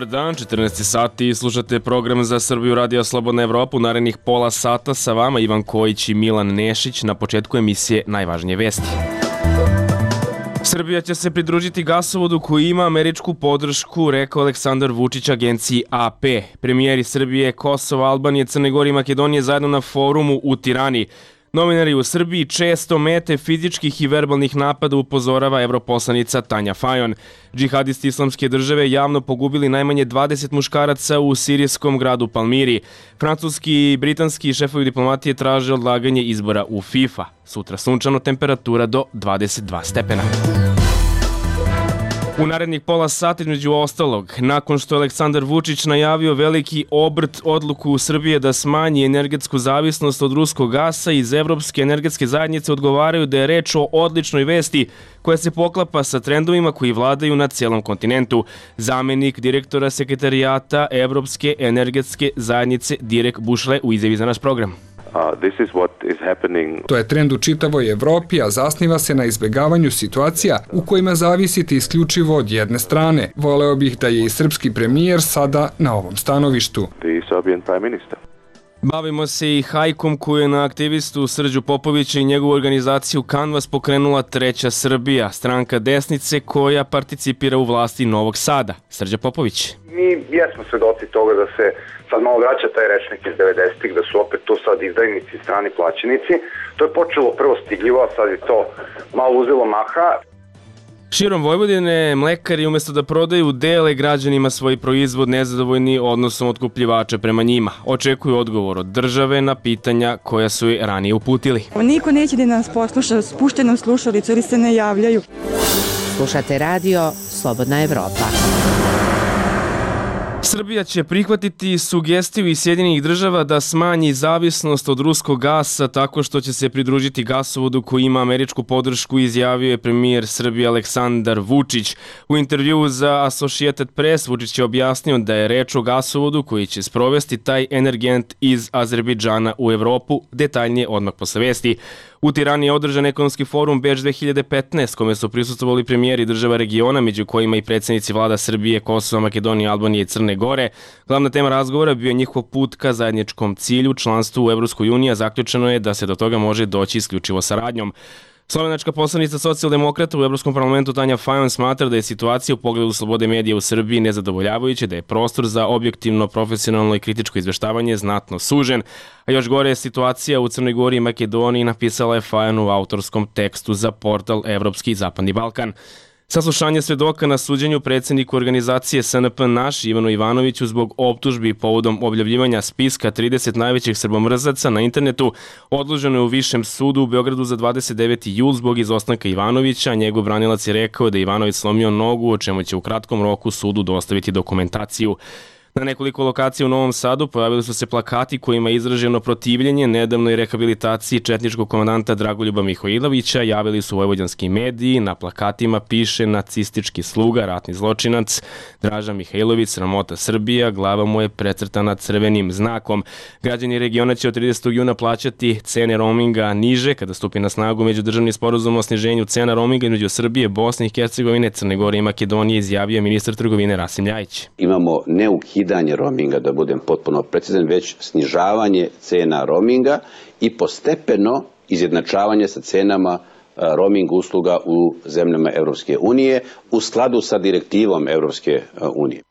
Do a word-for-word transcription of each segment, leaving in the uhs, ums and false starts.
Dobar dan, četrnaest sati i slušate program za Srbiju Radio Slobodna Evropa. U narednih pola sata sa vama Ivan Kojić i Milan Nešić. Na početku emisije najvažnije vesti. Srbija će se pridružiti gasovodu koji ima američku podršku, rekao Aleksandar Vučić agenciji A P. Premijeri Srbije, Kosova, Albanije, Crne Gore i Makedonije zajedno na forumu u Tirani. Novinari u Srbiji često mete fizičkih i verbalnih napada, upozorava evroposlanica Tanja Fajon. Džihadisti Islamske države javno pogubili najmanje dvadeset muškaraca u sirijskom gradu Palmiri. Francuski i britanski šefovi diplomatije traže odlaganje izbora u FIFA. Sutra sunčano, temperatura do dvadeset dva stepena. U narednih pola sata, između ostalog, nakon što je Aleksandar Vučić najavio veliki obrt odluku u Srbije da smanji energetsku zavisnost od ruskog gasa, iz Evropske energetske zajednice odgovaraju da je reč o odličnoj vesti koja se poklapa sa trendovima koji vladaju na celom kontinentu. Zamenik direktora sekretarijata Evropske energetske zajednice Dirk Bušle u izjavi za naš program. Uh, this is what is happening. To je trend u čitavoj Evropi, a zasniva se na izbegavanju situacija u kojima zavisite isključivo od jedne strane. Voleo bih da je i srpski premijer sada na ovom stanovištu. The Serbian Prime Minister. Bavimo se i hajkom koju je na aktivistu Srđu Popovića i njegovu organizaciju Kanvas pokrenula Treća Srbija, stranka desnice koja participira u vlasti Novog Sada. Srđa Popović. Mi jesmo svedoci toga da se sad malo vraća taj rečnik iz devedesetih, da su opet tu sad izdajnici, strani plaćenici. To je počelo prvo stidljivo, a sad je to malo uzelo maha. Širom Vojvodine mlekari umjesto da prodaju dele građanima svoj proizvod nezadovoljni odnosom otkupljivača prema njima. Očekuju odgovor od države na pitanja koja su je ranije uputili. Niko neće da nas posluša, spušte nam slušalicu ili se ne javljaju. Slušate radio Slobodna Evropa. Srbija će prihvatiti sugestiju iz Sjedinjenih država da smanji zavisnost od ruskog gasa tako što će se pridružiti gasovodu koji ima američku podršku, izjavio je premijer Srbije Aleksandar Vučić. U intervjuu za Associated Press Vučić je objasnio da je reč o gasovodu koji će sprovesti taj energent iz Azerbejdžana u Evropu, detaljnije odmah posle vesti. U Tirani je održan ekonomski forum Beč dve hiljade petnaest, kome su prisustvovali premijeri država regiona, među kojima i predsjednici vlada Srbije, Kosova, Makedonije, Albanije i Crne Gore. Glavna tema razgovora bio je njihov put ka zajedničkom cilju, članstvu u Evropskoj uniji, a zaključeno je da se do toga može doći isključivo saradnjom. Slovenačka poslanica socijaldemokrata u Evropskom parlamentu Tanja Fajon smatra da je situacija u pogledu slobode medija u Srbiji nezadovoljavajuća, da je prostor za objektivno, profesionalno i kritičko izveštavanje znatno sužen, a još gore je situacija u Crnoj Gori i Makedoniji, napisala je Fajon u autorskom tekstu za portal Evropski i Zapadni Balkan. Saslušanje svedoka na suđenju predsjedniku organizacije S N P Naš Ivanu Ivanoviću zbog optužbi povodom objavljivanja spiska trideset najvećih srbomrzaca na internetu odloženo je u Višem sudu u Beogradu za dvadeset deveti jul zbog izostanka Ivanovića. Njegov branilac je rekao da je Ivanović slomio nogu, o čemu će u kratkom roku sudu dostaviti dokumentaciju. Na nekoliko lokacija u Novom Sadu pojavili su se plakati kojima je izraženo protivljenje nedavnoj rehabilitaciji četničkog komandanta Dragoljuba Mihajlovića, javili su vojvođanski mediji. Na plakatima piše nacistički sluga, ratni zločinac, Draža Mihajlović, sramota Srbija, glava mu je precrtana crvenim znakom. Građani regiona će od tridesetog juna plaćati cene roaminga niže kada stupi na snagu međudržavni sporazum o sniženju cena roaminga između Srbije, Bosne i Hercegovine, Crne Gore i Makedonije, izjavio ministar trgovine Rasim Ljajić. Imamo neukidanje roaminga, da budem potpuno precizan, već snižavanje cena roaminga i postepeno izjednačavanje sa cenama roaming usluga u zemljama Evropske unije u skladu sa direktivom Evropske unije.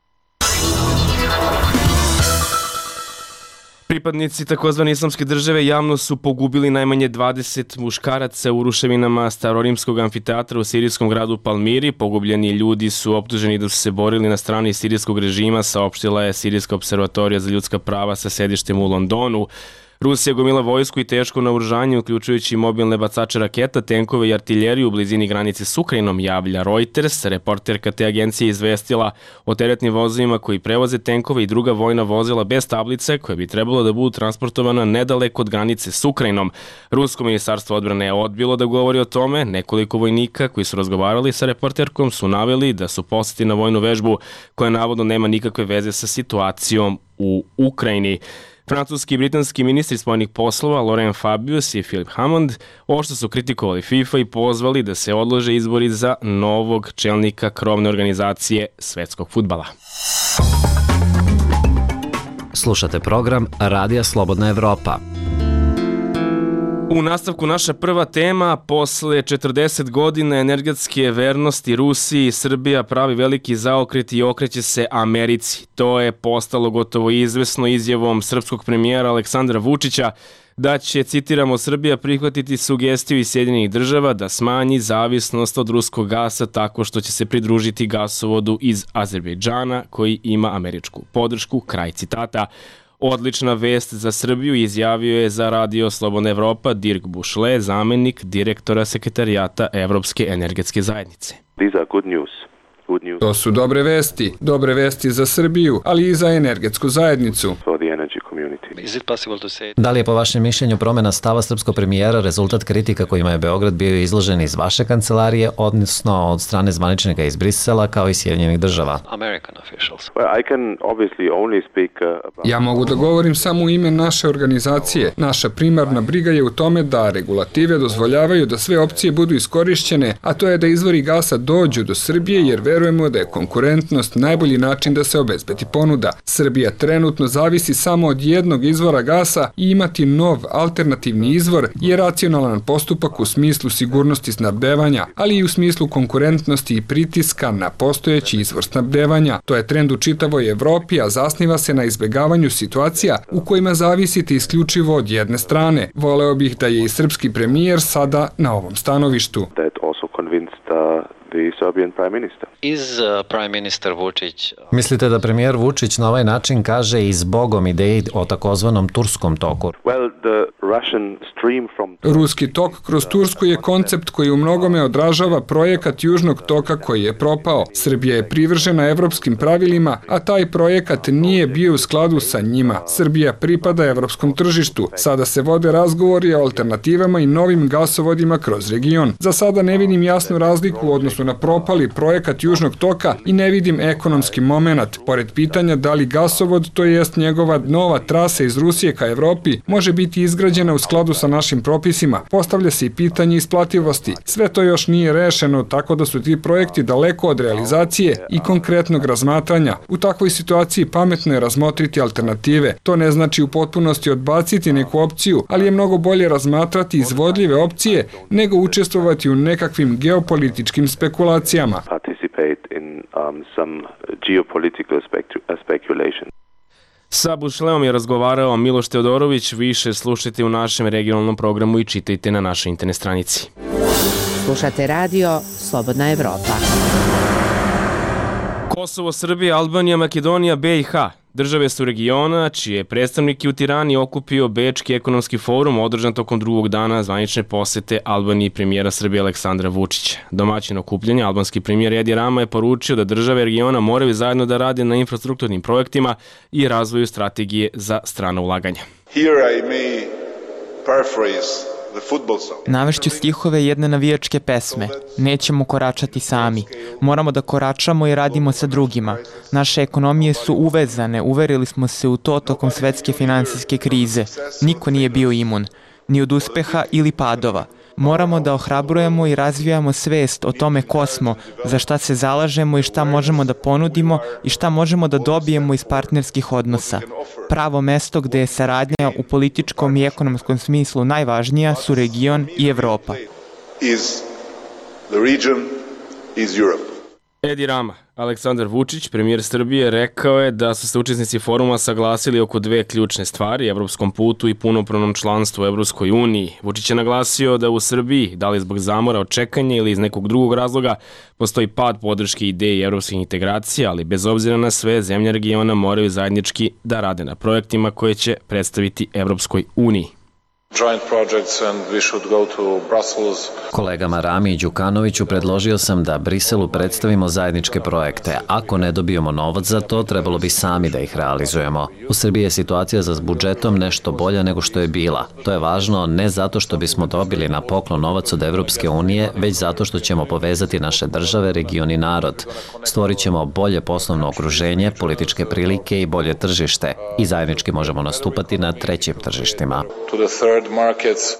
Pripadnici takozvane Islamske države javno su pogubili najmanje dvadeset muškaraca u ruševinama starorimskog amfiteatra u sirijskom gradu Palmiri. Pogubljeni ljudi su optuženi da su se borili na strani sirijskog režima, saopštila je Sirijska observatorija za ljudska prava sa sedištem u Londonu. Rusija gomila vojsku i teško naoružanje, uključujući mobilne bacače raketa, tenkove i artiljeriju u blizini granice s Ukrajinom, javlja Reuters. Reporterka te agencije izvestila o teretnim vozovima koji prevoze tenkove i druga vojna vozila bez tablice, koje bi trebalo da budu transportovana nedaleko od granice s Ukrajinom. Rusko ministarstvo odbrane je odbilo da govori o tome. Nekoliko vojnika koji su razgovarali sa reporterkom su naveli da su posjeti na vojnu vežbu koja navodno nema nikakve veze sa situacijom u Ukrajini. Francuski i britanski ministri spoljnih poslova Laurent Fabius i Philip Hammond oštro su kritikovali FIFA i pozvali da se odlože izbori za novog čelnika krovne organizacije svetskog fudbala. Slušate program Radija Slobodna Evropa. U nastavku naša prva tema, posle četrdeset godina energetske vernosti Rusiji, Srbija pravi veliki zaokret i okreće se Americi. To je postalo gotovo izvesno izjavom srpskog premijera Aleksandra Vučića da će, citiramo, Srbija prihvatiti sugestiju iz Sjedinjenih država da smanji zavisnost od ruskog gasa tako što će se pridružiti gasovodu iz Azerbejdžana koji ima američku podršku, kraj citata. Odlična vest za Srbiju, izjavio je za Radio Slobodna Evropa Dirk Bušle, zamenik direktora sekretarijata Evropske energetske zajednice. These are good news. To su dobre vesti, dobre vesti za Srbiju, ali i za energetsku zajednicu. Da li je po vašem mišljenju promjena stava srpskog premijera rezultat kritika kojima je Beograd bio izložen iz vaše kancelarije, odnosno od strane zvaničnika iz Brisela kao i Sjedinjenih država? Ja mogu da govorim samo u ime naše organizacije. Naša primarna briga je u tome da regulative dozvoljavaju da sve opcije budu iskorišćene, a to je da izvori gasa dođu do Srbije jer verujemo da je konkurentnost najbolji način da se obezbedi ponuda. Srbija trenutno zavisi samo od jednog izvora gasa i imati nov alternativni izvor je racionalan postupak u smislu sigurnosti snabdevanja, ali i u smislu konkurentnosti i pritiska na postojeći izvor snabdevanja. To je trend u čitavoj Evropi, a zasniva se na izbegavanju situacija u kojima zavisite isključivo od jedne strane. Voleo bih da je i srpski premijer sada na ovom stanovištu. The Serbian Prime Minister. Is uh, Prime Minister Vučić... Mislite da premijer Vučić na ovaj način kaže i zbogom ideji o takozvanom turskom toku? Well, the Russian stream from... Ruski tok kroz Tursku je koncept koji u mnogome odražava projekat Južnog toka koji je propao. Srbija je privržena evropskim pravilima, a taj projekat nije bio u skladu sa njima. Srbija pripada evropskom tržištu. Sada se vode razgovori o alternativama i novim gasovodima kroz region. Za sada ne vidim jasnu razliku u odnosu na propali projekat Južnog toka i ne vidim ekonomski momenat. Pored pitanja da li gasovod, to jest njegova nova trasa iz Rusije ka Evropi, može biti izgrađena u skladu sa našim propisima, postavlja se i pitanje isplativosti. Sve to još nije rešeno, tako da su ti projekti daleko od realizacije i konkretnog razmatranja. U takvoj situaciji pametno je razmotriti alternative. To ne znači u potpunosti odbaciti neku opciju, ali je mnogo bolje razmatrati izvodljive opcije nego učestvovati u nekakvim geopolitičkim spekulacijama. Sa Bušleom je razgovarao Miloš Teodorović, više slušajte u našem regionalnom programu i čitajte na našoj internet stranici. Slušate Radio Slobodna Evropa. Kosovo, Srbija, Albanija, Makedonija, B i H. Države su regiona, čije predstavnike u Tirani okupio Bečki ekonomski forum održan tokom drugog dana zvanične posete Albaniji premijera Srbije Aleksandra Vučića. Domaćin okupljanja, albanski premijer Edi Rama je poručio da države regiona moraju zajedno da rade na infrastrukturnim projektima i razvoju strategije za strano ulaganja. Here I may paraphrase. Navešću stihove jedne navijačke pesme. Nećemo koračati sami. Moramo da koračamo i radimo sa drugima. Naše ekonomije su uvezane, uverili smo se u to tokom svetske finansijske krize. Niko nije bio imun, ni od uspeha ili padova. Moramo da ohrabrujemo i razvijamo svest o tome ko smo, za šta se zalažemo i šta možemo da ponudimo i šta možemo da dobijemo iz partnerskih odnosa. Pravo mesto gde je saradnja u političkom i ekonomskom smislu najvažnija su region i Evropa. Edi Rama, Aleksandar Vučić, premijer Srbije, rekao je da su se učesnici foruma saglasili oko dve ključne stvari, evropskom putu i punopravnom članstvu u Evropskoj uniji. Vučić je naglasio da u Srbiji, da li zbog zamora od čekanja ili iz nekog drugog razloga, postoji pad podrške ideji evropskih integracija, ali bez obzira na sve, zemlje regiona moraju zajednički da rade na projektima koje će predstaviti Evropskoj uniji. Kolegama Rami i Đukanoviću predložio sam da Briselu predstavimo zajedničke projekte. Ako ne dobijemo novac za to, trebalo bi sami da ih realizujemo. U Srbiji je situacija za budžetom nešto bolja nego što je bila. To je važno ne zato što bismo dobili na poklon novac od Evropske unije, već zato što ćemo povezati naše države, region i narod. Stvorit ćemo bolje poslovno okruženje, političke prilike i bolje tržište. I zajednički možemo nastupati na trećim tržištima.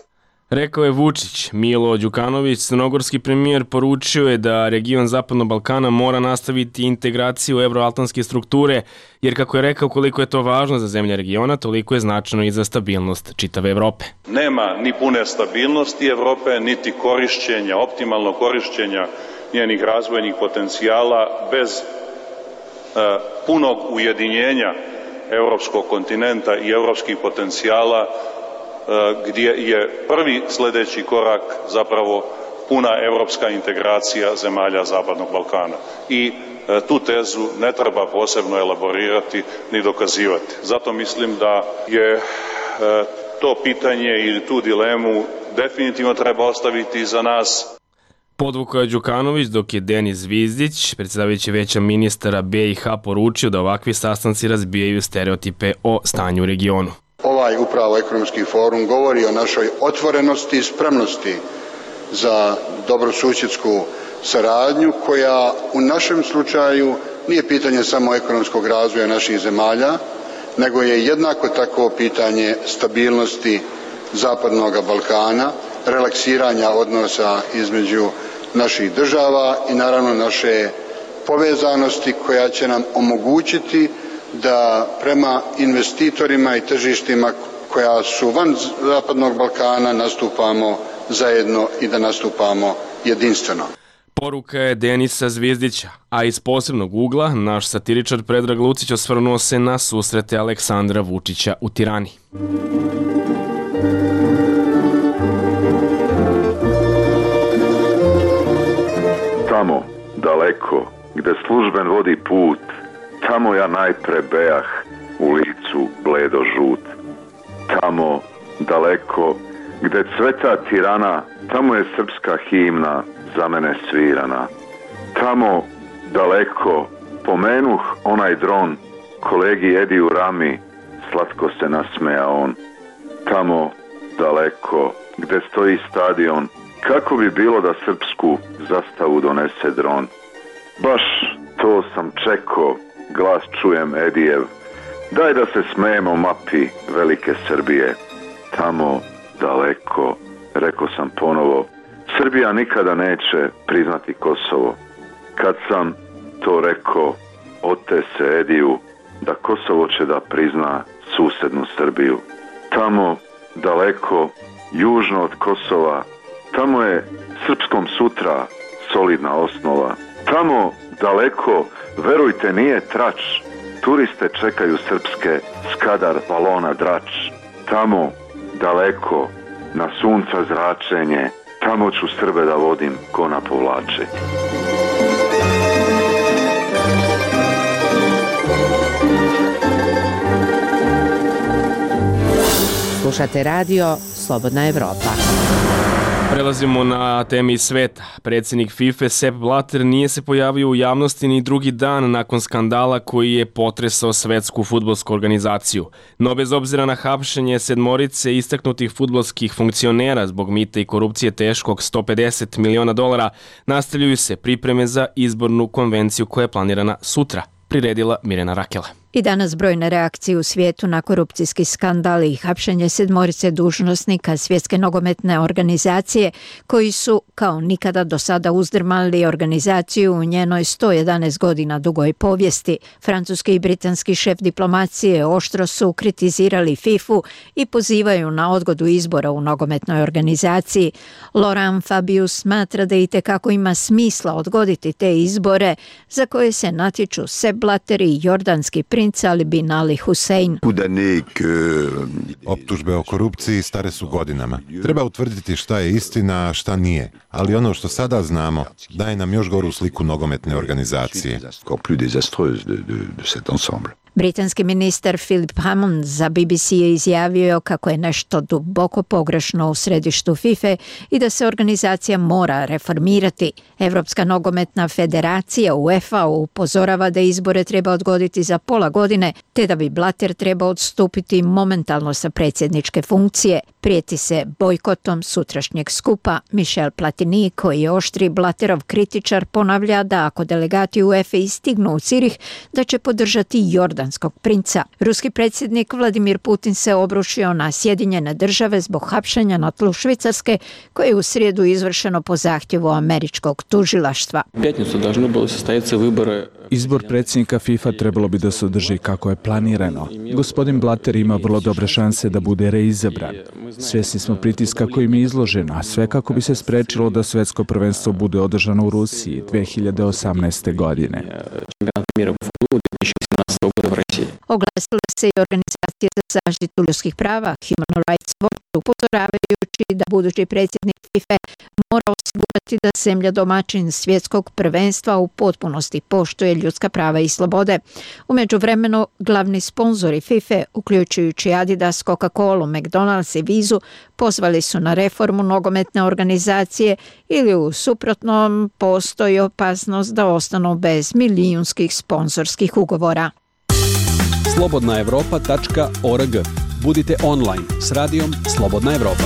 Rekao je Vučić. Milo Đukanović, crnogorski premijer, poručio je da region Zapadnog Balkana mora nastaviti integraciju evroatlantske strukture, jer kako je rekao koliko je to važno za zemlje regiona, toliko je značajno i za stabilnost čitave Evrope. Nema ni pune stabilnosti Evrope, niti korišćenja, optimalno korišćenja njenih razvojnih potencijala bez e, punog ujedinjenja evropskog kontinenta i evropskih potencijala, gdje je prvi sljedeći korak zapravo puna evropska integracija zemalja Zapadnog Balkana. I tu tezu ne treba posebno elaborirati ni dokazivati. Zato mislim da je to pitanje ili tu dilemu definitivno treba ostaviti za nas. Podvukao je Đukanović, dok je Denis Zvizdić, predsjedavajući Veća ministara B i H, poručio da ovakvi sastanci razbijaju stereotipe o stanju u regionu. Ovaj upravo ekonomski forum govori o našoj otvorenosti i spremnosti za dobrosusjedsku saradnju koja u našem slučaju nije pitanje samo ekonomskog razvoja naših zemalja, nego je jednako tako pitanje stabilnosti Zapadnog Balkana, relaksiranja odnosa između naših država i naravno naše povezanosti koja će nam omogućiti da prema investitorima i tržištima koja su van Zapadnog Balkana nastupamo zajedno i da nastupamo jedinstveno. Poruka je Denisa Zvizdića, a iz posebnog ugla naš satiričar Predrag Lucić osvrnuo se na susrete Aleksandra Vučića u Tirani. Tamo, daleko, gde služben vodi put, tamo ja najpre bejah u licu bledo žut. Tamo, daleko, gde cveta Tirana, tamo je srpska himna za mene svirana. Tamo, daleko, pomenuh onaj dron, kolegi Ediju Rami, slatko se nasmeja on. Tamo, daleko, gde stoji stadion, kako bi bilo da srpsku zastavu donese dron. Baš to sam čekao, glas čujem Edijev, daj da se smejemo mapi velike Srbije. Tamo, daleko, rekao sam ponovo, Srbija nikada neće priznati Kosovo. Kad sam to rekao, ote se Ediju, da Kosovo će da prizna susednu Srbiju. Tamo, daleko, južno od Kosova, tamo je srpskom sutra solidna osnova. Tamo, daleko, verujte, nije trač, turiste čekaju srpske Skadar, Valona, Drač. Tamo, daleko, na sunca zračenje, tamo ću Srbe da vodim ko na povlačenje. Slušate radio Slobodna Evropa. Prelazimo na temi sveta. Predsjednik FIFA Sepp Blatter nije se pojavio u javnosti ni drugi dan nakon skandala koji je potresao svetsku fudbalsku organizaciju. No bez obzira na hapšenje sedmorice istaknutih fudbalskih funkcionera zbog mita i korupcije teškog sto pedeset miliona dolara, nastavljaju se pripreme za izbornu konvenciju koja je planirana sutra, priredila Mirjana Rakela. I danas brojne reakcije u svijetu na korupcijski skandal i hapšenje sedmorice dužnosnika Svjetske nogometne organizacije koji su kao nikada do sada uzdrmali organizaciju u njenoj sto jedanaest godina dugoj povijesti. Francuski i britanski šef diplomacije oštro su kritizirali fifu i pozivaju na odgodu izbora u nogometnoj organizaciji. Laurent Fabius smatra da itekako ima smisla odgoditi te izbore za koje se natječu Sepp Blatter i jordanski princ Ali bin Ali Hussein. Optužbe o korupciji stare su godinama. Treba utvrditi šta je istina, a šta nije. Ali ono što sada znamo daje nam još goru sliku nogometne organizacije. Britanski ministar Philip Hammond za B B C je izjavio kako je nešto duboko pogrešno u središtu FIFA i da se organizacija mora reformirati. Evropska nogometna federacija UEFA upozorava da izbore treba odgoditi za pola godine, te da bi Blatter trebao odstupiti momentalno sa predsjedničke funkcije. Prijeti se bojkotom sutrašnjeg skupa. Michel Platini, koji je oštri Blatterov kritičar, ponavlja da ako delegati UEFA istignu u Cirih, da će podržati jordanski britanskog princa. Ruski predsjednik Vladimir Putin se obrušio na Sjedinjene države zbog hapšenja na tlu Švicarske, koje je u srijedu izvršeno po zahtjevu američkog tužilaštva. Izbor predsjednika FIFA trebalo bi da se održi kako je planirano. Gospodin Blatter ima vrlo dobre šanse da bude reizabran. Svjesni smo pritiska kojim je izložen, a sve kako bi se sprečilo da svetsko prvenstvo bude održano u Rusiji dve hiljade osamnaeste. godine. Oglasile se i organizacije za zaštitu ljudskih prava Human Rights Watch, upozoravajući da budući predsjednik FIFA mora osigurati da zemlja domaćin svjetskog prvenstva u potpunosti poštuje ljudska prava i slobode. U međuvremenu glavni sponzori FIFA, uključujući Adidas, Coca-Colu, McDonald's i Vizu, pozvali su na reformu nogometne organizacije ili u suprotnom postoji opasnost da ostanu bez milijunskih sponzorskih ugovora. slobodna evropa tačka org. Budite online s radijom Slobodna Evropa.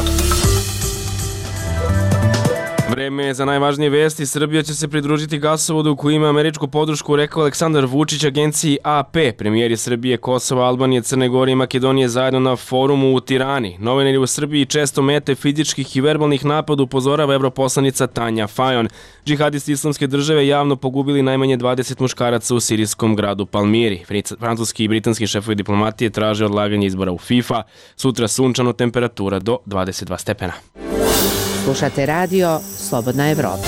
Vreme je za najvažnije vesti. Srbija će se pridružiti gasovodu koji ima američku podršku, rekao Aleksandar Vučić agenciji A P. Premijeri Srbije, Kosova, Albanije, Crne Gore i Makedonije zajedno na forumu u Tirani. Novinari u Srbiji često mete fizičkih i verbalnih napada, upozorava europoslanica Tanja Fajon. Džihadisti Islamske države javno pogubili najmanje dvadeset muškaraca u sirijskom gradu Palmiri. Francuski i britanski šefovi diplomatije traže odlaganje izbora u FIFA. Sutra sunčano, temperatura do dvadeset dva stepena. Slušate radio Slobodna Evropa.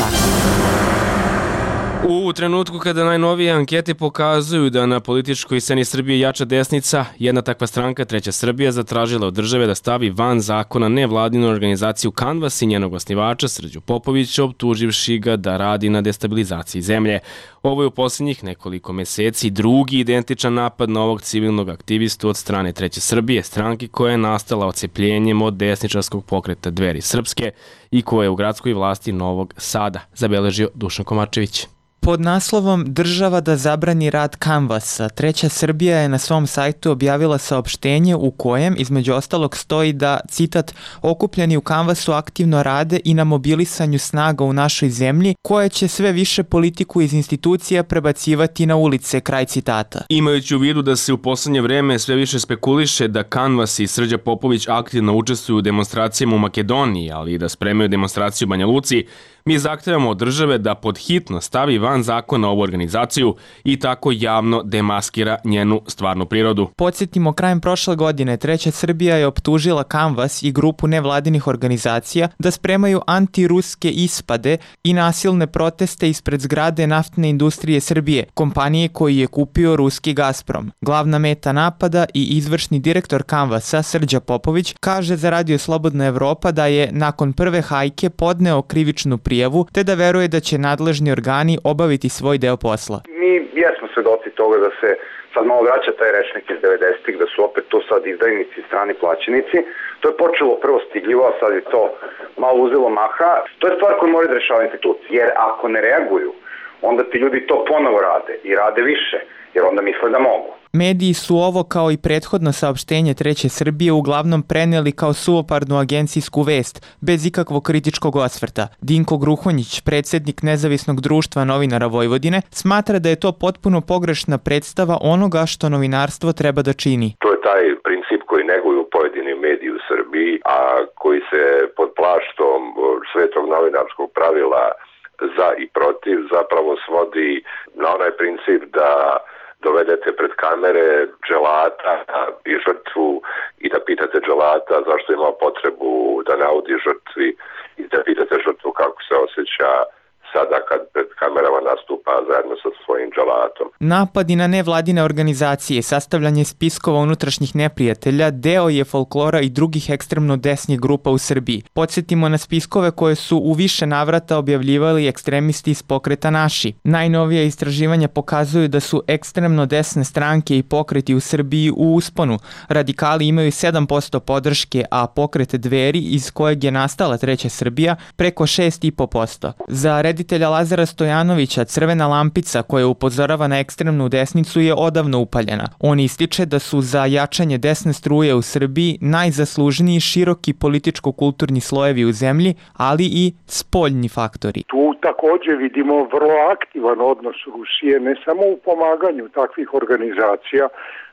U trenutku kada najnovije ankete pokazuju da na političkoj sceni Srbije jača desnica, jedna takva stranka, Treća Srbija, zatražila od države da stavi van zakona nevladinu organizaciju Kanvas i njenog osnivača Srđu Popovića, optuživši ga da radi na destabilizaciji zemlje. Ovo je u posljednjih nekoliko meseci drugi identičan napad na ovog civilnog aktivistu od strane Treće Srbije, stranki koja je nastala ocepljenjem od desničarskog pokreta Dveri srpske i koja je u gradskoj vlasti Novog Sada, zabeležio Dušan Komarčević. Pod naslovom Država da zabrani rad Kanvasa, Treća Srbija je na svom sajtu objavila saopštenje u kojem, između ostalog, stoji da, citat, okupljeni u Kanvasu aktivno rade i na mobilisanju snaga u našoj zemlji, koje će sve više politiku iz institucija prebacivati na ulice, kraj citata. Imajući u vidu da se u poslednje vreme sve više spekuliše da Kanvas i Srđa Popović aktivno učestvuju u demonstracijama u Makedoniji, ali i da spremaju demonstraciju u Banja Luci, mi zahtevamo od države da pod hitno stavi van zakona ovu organizaciju i tako javno demaskira njenu stvarnu prirodu. Podsjetimo, krajem prošle godine Treća Srbija je optužila Kanvas i grupu nevladinih organizacija da spremaju antiruske ispade i nasilne proteste ispred zgrade naftne industrije Srbije, kompanije koju je kupio ruski Gazprom. Glavna meta napada i izvršni direktor Kanvasa, Srđa Popović, kaže za Radio Slobodna Evropa da je nakon prve hajke podneo krivičnu prijavu te da veruje da će nadležni organi obaviti svoj deo posla. Mi jesmo svedoci toga da se sad malo vraća taj rečnik iz devedesetih, da su opet to sad izdajnici, strani plaćenici. To je počelo prvo stidljivo, a sad je to malo uzelo maha. To je stvar koju moraju da rešava institucije, jer ako ne reaguju, onda ti ljudi to ponovo rade i rade više, jer onda misle da mogu. Mediji su ovo, kao i prethodno saopštenje Treće Srbije, uglavnom preneli kao suvoparnu agencijsku vest, bez ikakvog kritičkog osvrta. Dinko Gruhonjić, predsjednik Nezavisnog društva novinara Vojvodine, smatra da je to potpuno pogrešna predstava onoga što novinarstvo treba da čini. To je taj princip koji neguju pojedini mediji u Srbiji, a koji se pod plaštom svetog novinarskog pravila za i protiv zapravo svodi na onaj princip da dovedete pred kamere dželata i žrtvu i da pitate dželata zašto ima potrebu da naudi žrtvi i da pitate žrtvu kako se osjeća sada kad pred kamerama nastupa zajedno sa svojim dželatom. Napadi na nevladine organizacije, sastavljanje spiskova unutrašnjih neprijatelja, deo je folklora i drugih ekstremno desnih grupa u Srbiji. Podsjetimo na spiskove koje su u više navrata objavljivali ekstremisti iz pokreta Naši. Najnovija istraživanja pokazuju da su ekstremno desne stranke i pokreti u Srbiji u usponu. Radikali imaju sedam posto podrške, a pokret Dveri, iz kojeg je nastala Treća Srbija, preko šest i po posto. Za reditelja Lazara Stojanovića crvena lampica koja upozorava na ekstremnu desnicu je odavno upaljena. On ističe da su za jačanje desne struje u Srbiji najzaslužniji široki političko-kulturni slojevi u zemlji, ali i spoljni faktori. Tu također vidimo vrlo aktivan odnos Rusije, ne samo u pomaganju takvih organizacija,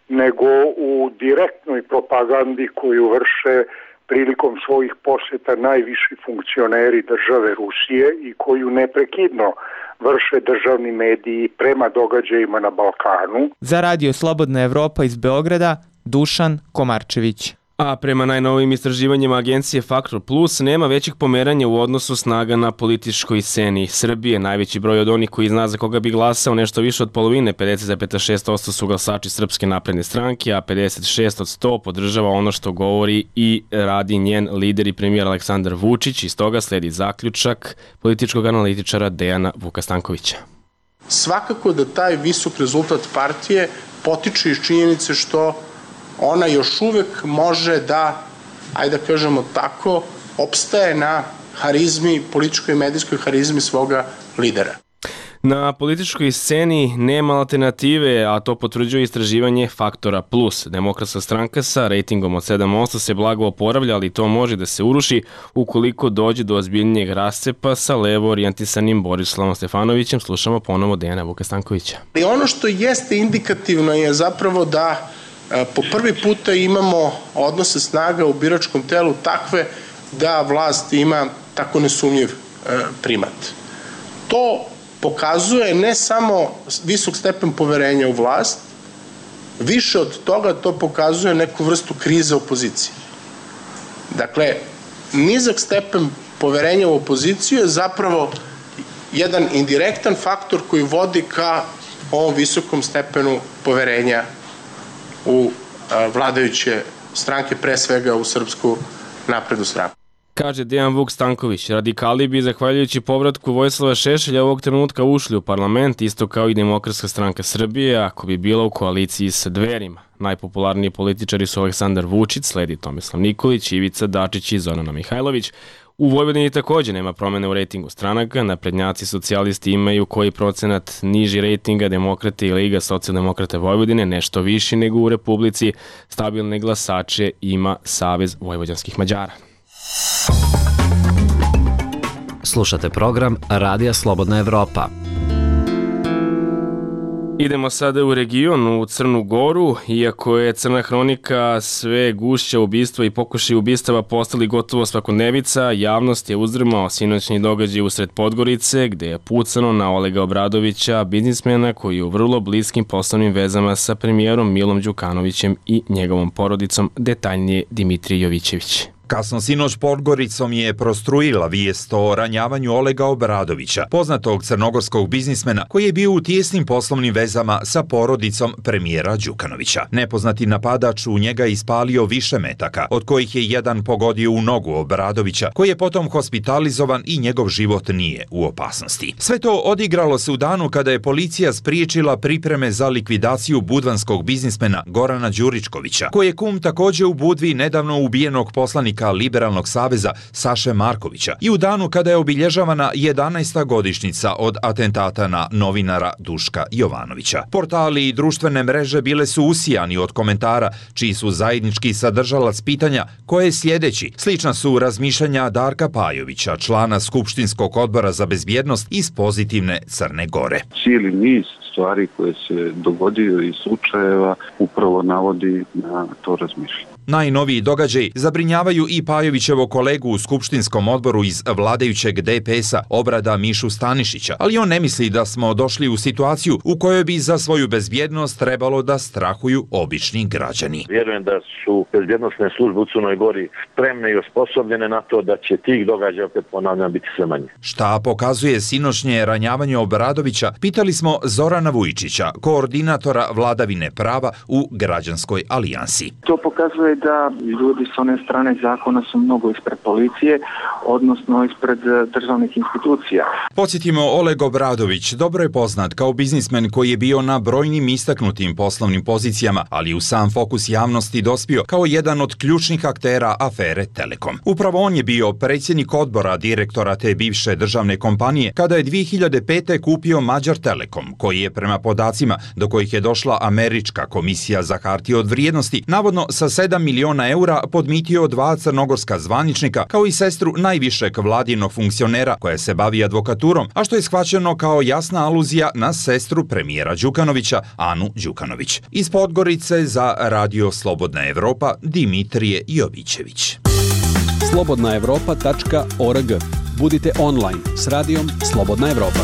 nego u direktnoj propagandi koju vrše prilikom svojih posjeta najviši funkcioneri države Rusije i koju neprekidno vrše državni mediji prema događajima na Balkanu. Za Radio Slobodna Evropa iz Beograda, Dušan Komarčević. A prema najnovijim istraživanjima agencije Faktor Plus nema većih pomeranja u odnosu snaga na političkoj sceni Srbije. Najveći broj od onih koji zna za koga bi glasao, nešto više od polovine, pedeset zarez šest posto su glasači Srpske napredne stranke, a pedeset šest od sto podržava ono što govori i radi njen lider i premijer Aleksandar Vučić. Iz toga sledi zaključak političkog analitičara Dejana Vukastankovića. Svakako da taj visok rezultat partije potiče iz činjenice što ona još uvek može da, ajde da kažemo tako, opstaje na harizmi, političkoj i medijskoj harizmi svoga lidera. Na političkoj sceni nema alternative, a to potvrđuje istraživanje Faktora Plus. Demokratska stranka sa rejtingom od sedam posto se blago oporavlja, ali to može da se uruši ukoliko dođe do ozbiljnijeg rascepa sa levo orijentisanim Borislavom Stefanovićem. Slušamo ponovo Dejana Vukastankovića. I ono što jeste indikativno je zapravo da po prvi puta imamo odnose snaga u biračkom telu takve da vlast ima tako nesumnjiv primat. To pokazuje ne samo visok stepen poverenja u vlast, više od toga to pokazuje neku vrstu krize opozicije. Dakle, nizak stepen poverenja u opoziciju je zapravo jedan indirektan faktor koji vodi ka ovom visokom stepenu poverenja u vladajuće stranke, pre svega u Srpsku naprednu stranku. Kaže Dejan Vuk Stanković, radikali bi, zahvaljujući povratku Vojislava Šešelja, ovog trenutka ušli u parlament, isto kao i Demokratska stranka Srbije, ako bi bila u koaliciji sa Dverima. Najpopularniji političari su Aleksandar Vučić, sledi Tomislav Nikolić, Ivica Dačić i Zorana Mihajlović. U Vojvodini također nema promene u rejtingu stranaka, naprednjaci socijalisti imaju koji procenat niži rejtinga, Demokrate i Liga socijaldemokrata Vojvodine nešto viši nego u Republici, stabilne glasače ima Savez vojvođanskih Mađara. Slušate program Radija Slobodna Evropa. Idemo sada u region, u Crnu Goru. Iako je crna hronika sve gušća ubistva i pokušaj ubistava postali gotovo svakodnevica, javnost je uzdrmao sinoćni događaj usred Podgorice, gde je pucano na Olega Obradovića, biznismena koji je u vrlo bliskim poslovnim vezama sa premijerom Milom Đukanovićem i njegovom porodicom, detaljnije Dimitrij Jovićević. Kasno sinoć Podgoricom je prostrujila vijest o ranjavanju Olega Obradovića, poznatog crnogorskog biznismena koji je bio u tijesnim poslovnim vezama sa porodicom premijera Đukanovića. Nepoznati napadač u njega ispalio više metaka, od kojih je jedan pogodio u nogu Obradovića, koji je potom hospitalizovan i njegov život nije u opasnosti. Sve to odigralo se u danu kada je policija spriječila pripreme za likvidaciju budvanskog biznismena Gorana Đuričkovića, koji je kum također u Budvi nedavno ubijenog poslanika Liberalnog saveza Saše Markovića i u danu kada je obilježavana jedanaesta godišnjica od atentata na novinara Duška Jovanovića. Portali i društvene mreže bile su usijani od komentara čiji su zajednički sadržalac pitanja koje je sljedeći. Slična su razmišljanja Darka Pajovića, člana Skupštinskog odbora za bezbjednost iz pozitivne Crne Gore. Cijeli niz stvari koje se dogodio i slučajeva upravo navodi na to razmišljanje. Najnoviji događaj zabrinjavaju i Pajovićevo kolegu u Skupštinskom odboru iz vladajućeg D P S-a Obrada Mišu Stanišića, ali on ne misli da smo došli u situaciju u kojoj bi za svoju bezbjednost trebalo da strahuju obični građani. Vjerujem da su bezbjednosne službe u Crnoj Gori spremne i osposobljene na to da će tih događaja, opet ponavljam, biti sve manje. Šta pokazuje sinoćnje ranjavanje Obradovića, pitali smo Zorana Vujčića, koordinatora vladavine prava u Građanskoj alijansi. To pokazuje da ljudi s one strane zakona su mnogo ispred policije, odnosno ispred državnih institucija. Podsjetimo, Oleg Obradović dobro je poznat kao biznismen koji je bio na brojnim istaknutim poslovnim pozicijama, ali u sam fokus javnosti dospio kao jedan od ključnih aktera afere Telekom. Upravo on je bio predsjednik odbora direktora te bivše državne kompanije kada je dvije hiljade pete kupio Mađar Telekom, koji je prema podacima do kojih je došla Američka komisija za hartije od vrijednosti, navodno sa sedam miliona eura podmitio dva crnogorska zvaničnika kao i sestru najvišeg vladinog funkcionera koja se bavi advokaturom, a što je shvaćeno kao jasna aluzija na sestru premijera Đukanovića, Anu Đukanović. Iz Podgorice za Radio Slobodna Evropa, Dimitrije Jovićević. slobodna evropa tačka org. Budite online s radijom Slobodna Evropa.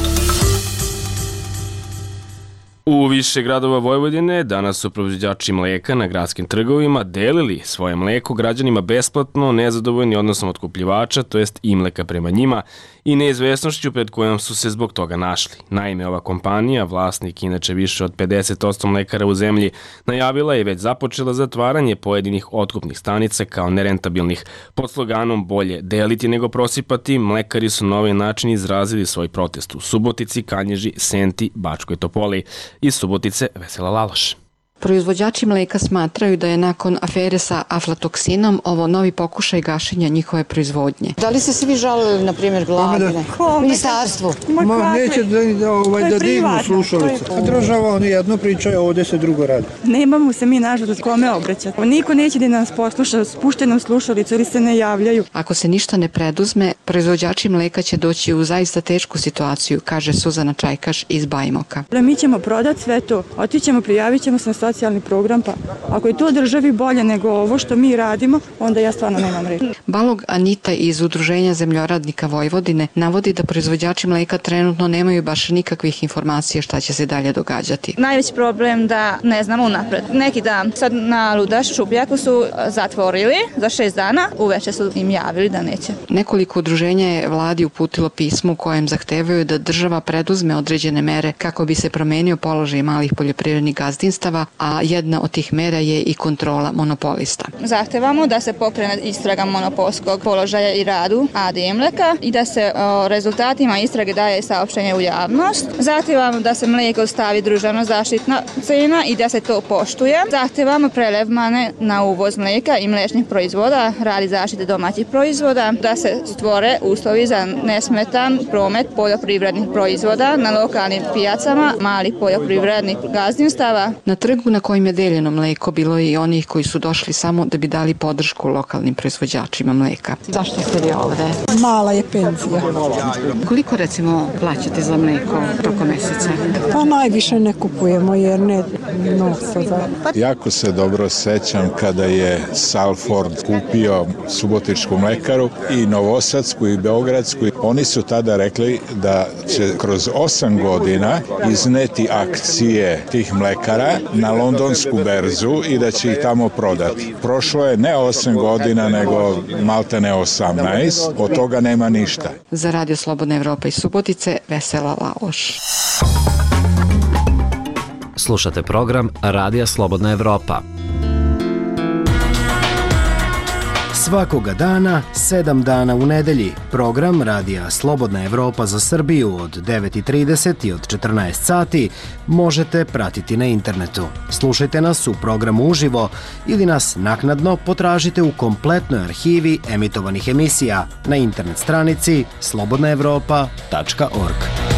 U više gradova Vojvodine danas su proizvođači mleka na gradskim trgovima delili svoje mleko građanima besplatno, nezadovoljni odnosom otkupljivača, to jest Imleka prema njima, i neizvesnošću pred kojom su se zbog toga našli. Naime, ova kompanija, vlasnik inače više od pedeset posto mlekara u zemlji, najavila je već započela zatvaranje pojedinih otkupnih stanica kao nerentabilnih. Pod sloganom bolje deliti nego prosipati, mlekari su na ovaj način izrazili svoj protest u Subotici, Kanjiži, Senti, Bačkoj Topoli. Iz Subotice Vesela Laloš. Proizvođači mleka smatraju da je nakon afere sa aflatoksinom ovo novi pokušaj gašenja njihove proizvodnje. Da li ste se vi žalili, na primjer, vladine? Ministarstvu? Ma neće da, ovaj, da dignu slušalice. Država oni jedno pričaju, ovdje se drugo radi. Nemamo se mi nažalost kome obraćati. Niko neće da nas posluša, spušte nam slušalicu ili se ne javljaju. Ako se ništa ne preduzme, proizvođači mleka će doći u zaista tešku situaciju, kaže Suzana Čajkaš iz Bajmoka. Mi ćemo prodati sve to, otićemo, prijavit ćemo se na socijalni program, pa ako je to državi bolje nego ovo što mi radimo, onda ja stvarno nemam reći. Balog Anita iz Udruženja zemljoradnika Vojvodine navodi da proizvođači mleka trenutno nemaju baš nikakvih informacija šta će se dalje događati. Najveći problem da ne znamo unapred. Neki dan sad na Ludaš Čupljaku su zatvorili za šest dana, uveče su im javili da neće. Nekoliko udruženja je vladi uputilo pismo u kojem zahtevaju da država preduzme određene mere kako bi se promenio položaj malih poljoprivrednih gazdinstava, a jedna od tih mera je i kontrola monopolista. Zahtevamo da se pokrene istraga monopolskog položaja i radu A D Imleka i da se o rezultatima istrage daje saopštenje u javnost. Zahtevamo da se mlijeko stavi državno zaštitna cena i da se to poštuje. Zahtevamo prelevmane na uvoz mlijeka i mliječnih proizvoda radi zaštite domaćih proizvoda, da se stvore uslovi za nesmetan promet poljoprivrednih proizvoda na lokalnim pijacama malih poljoprivrednih gazdinstava. Na trgu na kojim je deljeno mleko bilo je i onih koji su došli samo da bi dali podršku lokalnim proizvođačima mleka. Zašto ste vi ovde? Mala je penzija. Koliko recimo plaćate za mleko tokom meseca? Pa najviše ne kupujemo jer ne novca za... Jako se dobro sećam kada je Salford kupio Subotičku mlekaru i Novosadsku i Beogradsku. Oni su tada rekli da će kroz osam godina izneti akcije tih mlekara na londonsku berzu i da će ih tamo prodati. Prošlo je ne osam godina, nego malte ne osamnaest, od toga nema ništa. Za Radio Slobodna Evropa iz Subotice, Vesela Laloš. Slušate program Radija Slobodna Evropa. Svakoga dana, sedam dana u nedelji, program Radija Slobodna Evropa za Srbiju od devet i trideset i od četrnaest sati možete pratiti na internetu. Slušajte nas u programu uživo ili nas naknadno potražite u kompletnoj arhivi emitovanih emisija na internet stranici slobodna evropa tačka org.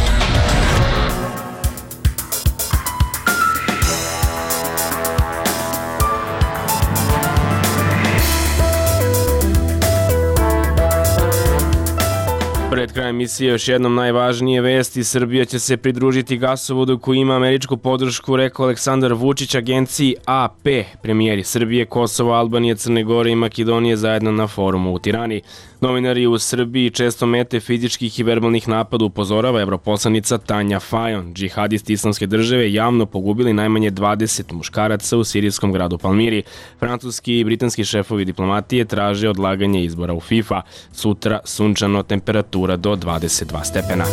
Pred krajem emisije još jednom najvažnije vesti. Srbija će se pridružiti gasovodu koji ima američku podršku, rekao Aleksandar Vučić agenciji A P. Premijeri Srbije, Kosova, Albanije, Crne Gore i Makedonije zajedno na forumu u Tirani. Novinari u Srbiji često mete fizičkih i verbalnih napada, upozorava evroposlanica Tanja Fajon. Džihadisti Islamske države javno pogubili najmanje dvadeset muškaraca u sirijskom gradu Palmiri. Francuski i britanski šefovi diplomatije traže odlaganje izbora u FIFA. Sutra sunčano, temperatura do dvadeset dva stepena.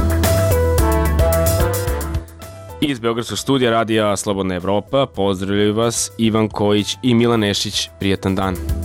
Iz Beogradskog studija Radija Slobodna Evropa pozdravljaju vas Ivan Kojić i Milan Nešić. Prijetan dan.